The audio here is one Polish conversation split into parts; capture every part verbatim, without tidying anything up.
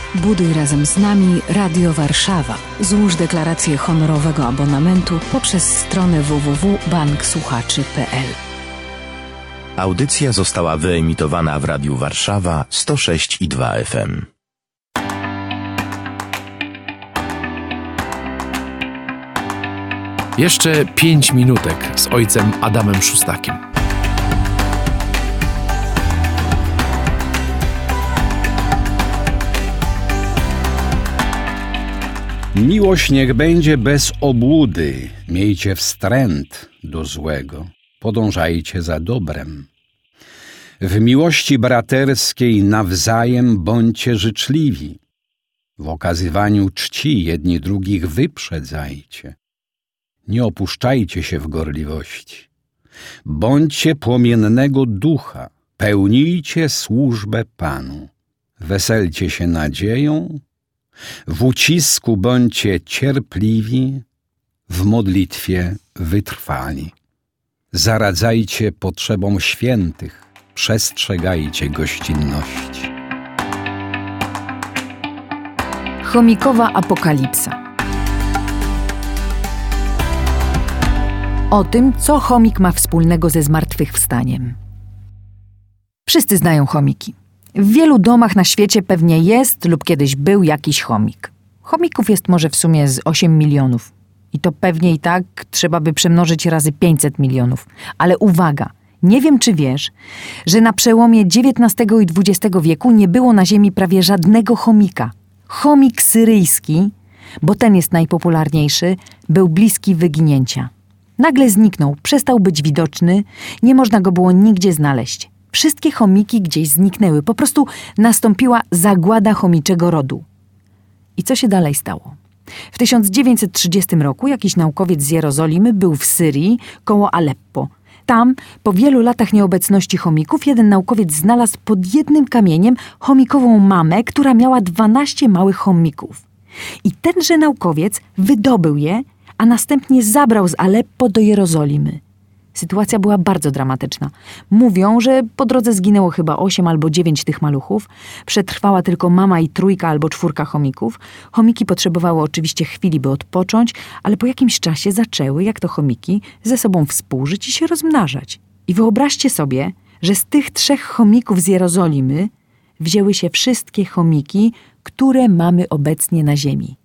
Buduj razem z nami Radio Warszawa. Złóż deklarację honorowego abonamentu poprzez stronę w w w kropka bank słuchaczy kropka p l. Audycja została wyemitowana w Radiu Warszawa sto sześć i dwa F M. Jeszcze pięć minutek z ojcem Adamem Szustakiem. Miłość niech będzie bez obłudy, miejcie wstręt do złego, podążajcie za dobrem. W miłości braterskiej nawzajem bądźcie życzliwi, w okazywaniu czci jedni drugich wyprzedzajcie. Nie opuszczajcie się w gorliwości. Bądźcie płomiennego ducha, pełnijcie służbę Panu. Weselcie się nadzieją, w ucisku bądźcie cierpliwi, w modlitwie wytrwali. Zaradzajcie potrzebom świętych, przestrzegajcie gościnności. Chomikowa apokalipsa. O tym, co chomik ma wspólnego ze zmartwychwstaniem. Wszyscy znają chomiki. W wielu domach na świecie pewnie jest lub kiedyś był jakiś chomik. Chomików jest może w sumie z osiem milionów. I to pewnie i tak trzeba by przemnożyć razy pięćset milionów. Ale uwaga, nie wiem czy wiesz, że na przełomie dziewiętnastego i dwudziestego wieku nie było na ziemi prawie żadnego chomika. Chomik syryjski, bo ten jest najpopularniejszy, był bliski wyginięcia. Nagle zniknął, przestał być widoczny, nie można go było nigdzie znaleźć. Wszystkie chomiki gdzieś zniknęły, po prostu nastąpiła zagłada chomiczego rodu. I co się dalej stało? W tysiąc dziewięćset trzydziestym roku jakiś naukowiec z Jerozolimy był w Syrii koło Aleppo. Tam, po wielu latach nieobecności chomików, jeden naukowiec znalazł pod jednym kamieniem chomikową mamę, która miała dwanaście małych chomików. I tenże naukowiec wydobył je, a następnie zabrał z Aleppo do Jerozolimy. Sytuacja była bardzo dramatyczna. Mówią, że po drodze zginęło chyba osiem albo dziewięć tych maluchów. Przetrwała tylko mama i trójka albo czwórka chomików. Chomiki potrzebowały oczywiście chwili, by odpocząć, ale po jakimś czasie zaczęły, jak to chomiki, ze sobą współżyć i się rozmnażać. I wyobraźcie sobie, że z tych trzech chomików z Jerozolimy wzięły się wszystkie chomiki, które mamy obecnie na ziemi.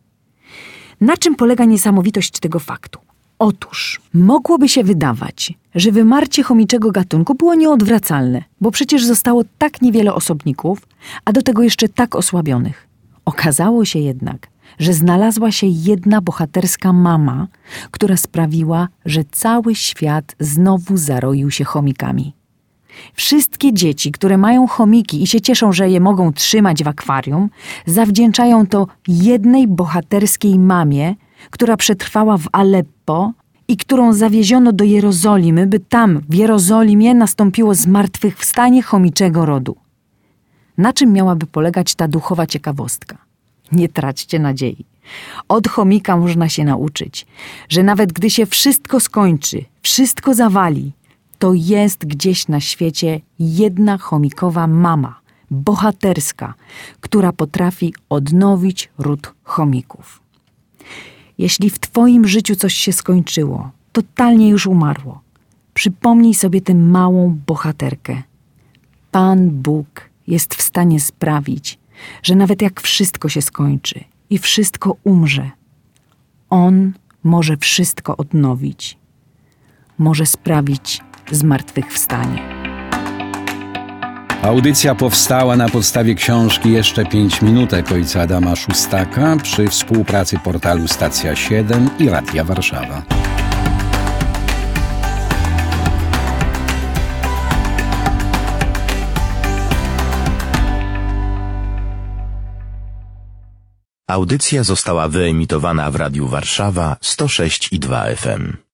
Na czym polega niesamowitość tego faktu? Otóż mogłoby się wydawać, że wymarcie chomiczego gatunku było nieodwracalne, bo przecież zostało tak niewiele osobników, a do tego jeszcze tak osłabionych. Okazało się jednak, że znalazła się jedna bohaterska mama, która sprawiła, że cały świat znowu zaroił się chomikami. Wszystkie dzieci, które mają chomiki i się cieszą, że je mogą trzymać w akwarium, zawdzięczają to jednej bohaterskiej mamie, która przetrwała w Aleppo i którą zawieziono do Jerozolimy, by tam, w Jerozolimie, nastąpiło zmartwychwstanie chomiczego rodu. Na czym miałaby polegać ta duchowa ciekawostka? Nie traćcie nadziei. Od chomika można się nauczyć, że nawet gdy się wszystko skończy, wszystko zawali, to jest gdzieś na świecie jedna chomikowa mama, bohaterska, która potrafi odnowić ród chomików. Jeśli w twoim życiu coś się skończyło, totalnie już umarło, przypomnij sobie tę małą bohaterkę. Pan Bóg jest w stanie sprawić, że nawet jak wszystko się skończy i wszystko umrze, On może wszystko odnowić. Może sprawić zmartwychwstanie. Audycja powstała na podstawie książki Jeszcze pięć minutek ojca Adama Szustaka przy współpracy portalu Stacja siedem i Radia Warszawa. Audycja została wyemitowana w Radiu Warszawa sto sześć i dwa F M.